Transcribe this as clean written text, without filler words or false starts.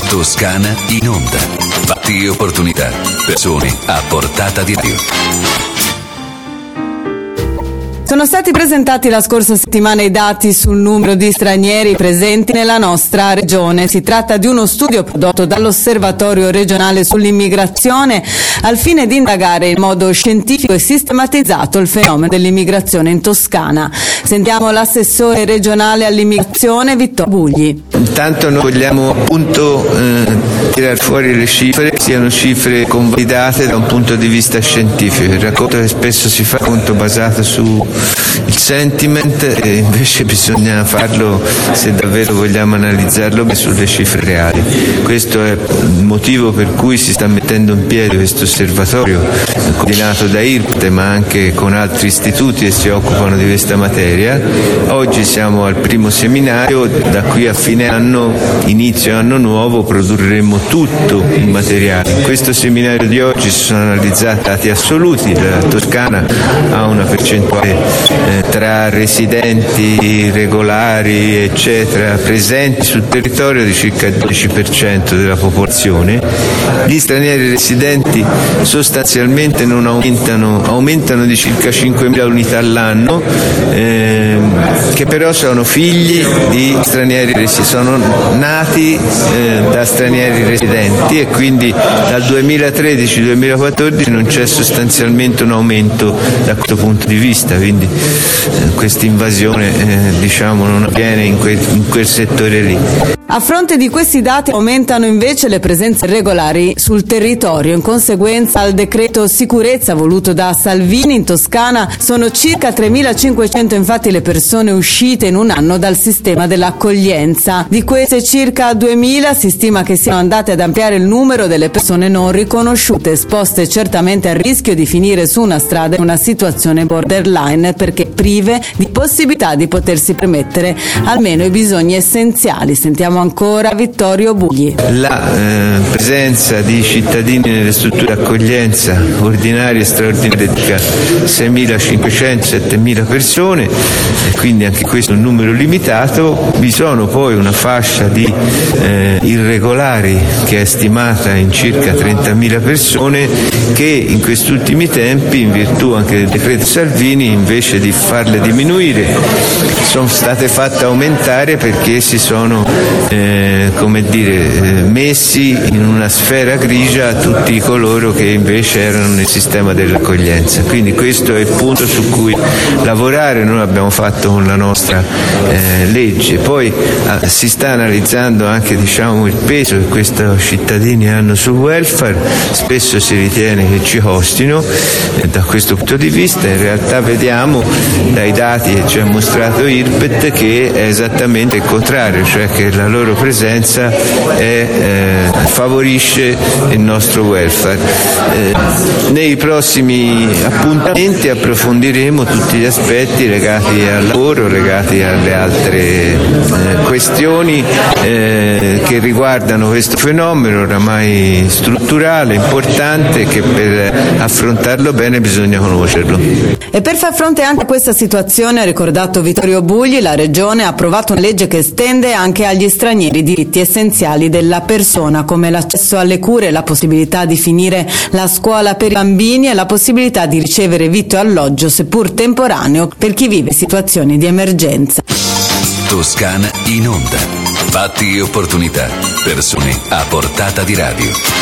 Toscana in onda. Fatti e opportunità. Persone a portata di radio. Sono stati presentati la scorsa settimana i dati sul numero di stranieri presenti nella nostra regione. Si tratta di uno studio prodotto dall'Osservatorio regionale sull'immigrazione al fine di indagare in modo scientifico e sistematizzato il fenomeno dell'immigrazione in Toscana. Sentiamo l'assessore regionale all'immigrazione Vittorio Bugli. Intanto noi vogliamo appunto tirare fuori le cifre, siano cifre convalidate da un punto di vista scientifico. Il racconto che spesso si fa è appunto basato su il sentiment, e invece bisogna farlo, se davvero vogliamo analizzarlo, sulle cifre reali. Questo è il motivo per cui si sta mettendo in piedi questo osservatorio coordinato da IRPT ma anche con altri istituti che si occupano di questa materia. Oggi siamo al primo seminario, da qui a fine anno, inizio anno nuovo, produrremo tutto il materiale. In questo seminario di oggi si sono analizzati dati assoluti. La Toscana ha una percentuale tra residenti regolari eccetera presenti sul territorio di circa il 12% della popolazione. Gli stranieri residenti sostanzialmente non aumentano di circa 5.000 unità all'anno, che però sono figli di stranieri residenti, sono nati da stranieri residenti, e quindi dal 2013-2014 non c'è sostanzialmente un aumento da questo punto di vista, quindi questa invasione non avviene in quel settore lì. A fronte di questi dati aumentano invece le presenze irregolari sul territorio. In conseguenza al decreto sicurezza voluto da Salvini in Toscana sono circa 3.500 infatti le persone uscite in un anno dal sistema dell'accoglienza. Di queste circa 2.000 si stima che siano andate ad ampliare il numero delle persone non riconosciute, esposte certamente al rischio di finire su una strada in una situazione borderline perché prive di possibilità di potersi permettere almeno i bisogni essenziali. Sentiamo ancora Vittorio Bugli. La presenza di cittadini nelle strutture accoglienza ordinarie e straordinarie di 6.500-7.000 persone, e quindi anche questo è un numero limitato. Vi sono poi una fascia di irregolari che è stimata in circa 30.000 persone, che in questi ultimi tempi, in virtù anche del decreto Salvini, invece di farle diminuire, sono state fatte aumentare perché si sono messi in una sfera grigia tutti coloro che invece erano nel sistema dell'accoglienza. Quindi questo è il punto su cui lavorare. Noi l'abbiamo fatto con la nostra legge. Poi si sta analizzando anche il peso che questi cittadini hanno sul welfare. Spesso si ritiene che ci costino, da questo punto di vista in realtà vediamo dai dati che ci ha mostrato IRPT che è esattamente il contrario, cioè che la loro presenza favorisce il nostro welfare. Nei prossimi appuntamenti approfondiremo tutti gli aspetti legati al lavoro, legati alle altre questioni che riguardano questo fenomeno oramai strutturale, importante, che per affrontarlo bene bisogna conoscerlo. E per far fronte anche a questa situazione, ha ricordato Vittorio Bugli, la Regione ha approvato una legge che estende anche agli stranieri i diritti essenziali della persona, come l'accesso alle cure, la possibilità di finire la scuola per i bambini e la possibilità di ricevere vitto e alloggio, seppur temporaneo, per chi vive situazioni di emergenza. Toscana in onda. Fatti e opportunità. Persone a portata di radio.